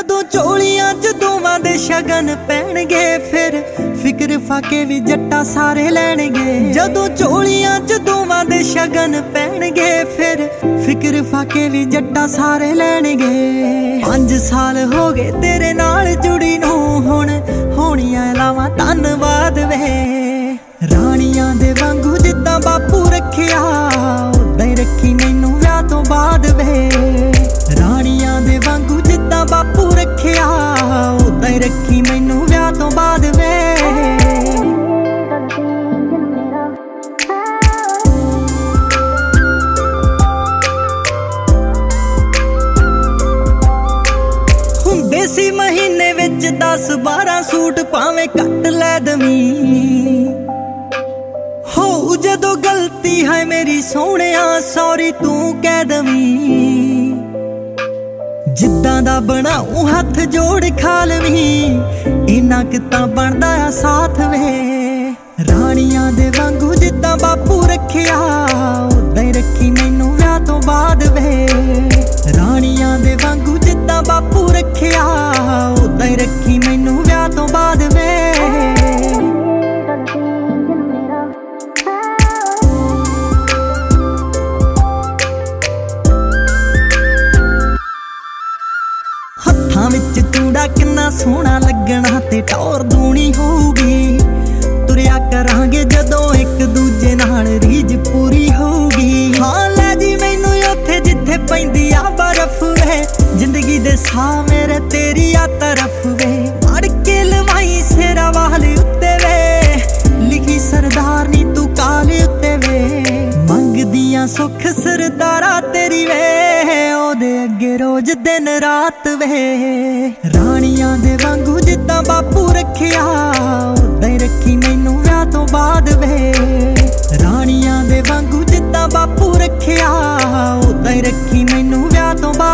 ਜਦੋਂ ਝੋਲੀਆਂ ਚ ਦੋਵਾਂ ਦੇ ਸ਼ਗਨ ਪੈਣਗੇ ਫਿਰ ਫਿਕਰ ਫਾਕੇ ਵੀ ਜੱਟਾ ਸਾਰੇ ਲੈਣਗੇ। ਜਦੋਂ ਝੋਲੀਆਂ ਚ ਦੋਵਾਂ ਦੇ ਸ਼ਗਨ ਪੈਣਗੇ ਫਿਰ ਫਿਕਰ ਫਾਕੇ ਵੀ ਜੱਟਾ ਸਾਰੇ ਲੈਣਗੇ। 5 ਸਾਲ ਹੋ ਗਏ ਤੇਰੇ ਨਾਲ ਜੁੜੀ ਨੂੰ ਹੁਣ ਹੋਣੀਆਂ ਲਾਵਾਂ ਧੰਨਵਾਦ ਵੇ। ਰਾਣੀਆਂ ਦੇ ਵਾਂਗੂ ਜਿੱਦਾਂ ਬਾਪੂ ਰੱਖਿਆ ਉਦਾਂ ਹੀ ਰੱਖੀ ਮੈਨੂੰ ਵਿਆਹ ਤੋਂ ਬਾਅਦ ਵੇ। ਰਾਣੀਆਂ ਦੇ ਵਾਂਗੂ ਜਿੱਦਾਂ ਬਾਪੂ ਰੱਖਿਆ ਉਦਾਂ ਹੀ ਰੱਖੀ ਮੈਨੂੰ ਵਿਆਹ ਤੋਂ ਬਾਅਦ ਵੇ। ਹੁੰਦੇ ਸੀ ਮਹੀਨੇ ਵਿੱਚ 10-12 ਸੂਟ ਭਾਵੇਂ ਕੱਟ ਲੈ ਦਵੀਂ। ਹੋ ਜਦੋਂ ਗਲਤੀ ਹੈ ਮੇਰੀ ਸੋਹਣਿਆ ਸੌਰੀ ਤੂੰ ਕਹਿ ਦਵੀਂ। ਜਿੱਦਾਂ ਦਾ ਬਣਾਉ ਹੱਥ ਜੋੜ ਖਾ ਲਵੀਂ ਇੰਨਾ ਕਿਤਾ ਬਣਦਾ ਆ ਸਾਥ ਵੇ। ਰਾਣੀਆਂ ਦੇ ਵਾਂਗੂ ਜਿੱਦਾਂ ਬਾਪੂ ਰੱਖਿਆ ਉਦਾਂ ਹੀ ਰੱਖੀ ਮੈਨੂੰ ਵਿਆਹ ਤੋਂ ਬਾਅਦ ਵੇ। ਰਾਣੀਆਂ ਦੇ ਵਾਂਗੂ ਜਿੱਦਾਂ ਬਾਪੂ ਰੱਖਿਆ ਉਦਾਂ ਹੀ ਰੱਖੀ ਮੈਨੂੰ ਵਿਆਹ ਤੋਂ ਬਾਅਦ ਵੇ। ਹੱਥਾਂ ਵਿੱਚ ਚੂੜਾ ਕਿੰਨਾ ਸੋਹਣਾ ਲੱਗਣਾ ਤੇ ਟੌਰ ਦੂਣੀ ਹੋਊਗੀ। ਤੁਰਿਆ ਕਰਾਂਗੇ ਜਦੋਂ ਇੱਕ ਦੂਜੇ ਨਾਲ ਰੀਝ ਪੂਰੀ ਹੋਊਗੀ। ਹਾਂ ਲੈ ਜੀ ਮੈਨੂੰ ਉੱਥੇ ਜਿੱਥੇ ਪੈਂਦੀ ਆ ਬਰਫ਼ ਵੇ। ਜ਼ਿੰਦਗੀ ਦੇ ਸਾਹ ਮੇਰੇ ਤੇਰੀ ਆ ਤਰਫ ਵੇ। ਅੜ ਕੇ ਲਵਾਈ ਸਿਰਾ ਵਾਲ ਉੱਤੇ ਵੇ ਲਿਖੀ ਸਰਦਾਰਨੀ ਤੂੰ ਕਾਲ ਉੱਤੇ ਵੇ। ਮੰਗਦੀਆਂ ਸੁੱਖ ਸਰਦਾਰਾ ਤੇਰੀ ਵੇ ਉਹਦੇ ਅੱਗੇ ਰੋਜ਼ ਦਿਨ ਰਾਤ ਵੇ। ਰਾਣੀਆਂ ਦੇ ਵਾਂਗੂ ਜਿੱਦਾਂ ਬਾਪੂ ਰੱਖਿਆ ਉਦਾਂ ਹੀ ਰੱਖੀ ਮੈਨੂੰ ਵਿਆਹ ਤੋਂ ਬਾਅਦ ਵੇ। ਰਾਣੀਆਂ ਦੇ ਵਾਂਗੂ ਜਿੱਦਾਂ ਬਾਪੂ ਰੱਖਿਆ ਉਦਾਂ ਹੀ ਰੱਖੀ ਮੈਨੂੰ ਵਿਆਹ ਤੋਂ ਬਾਅਦ।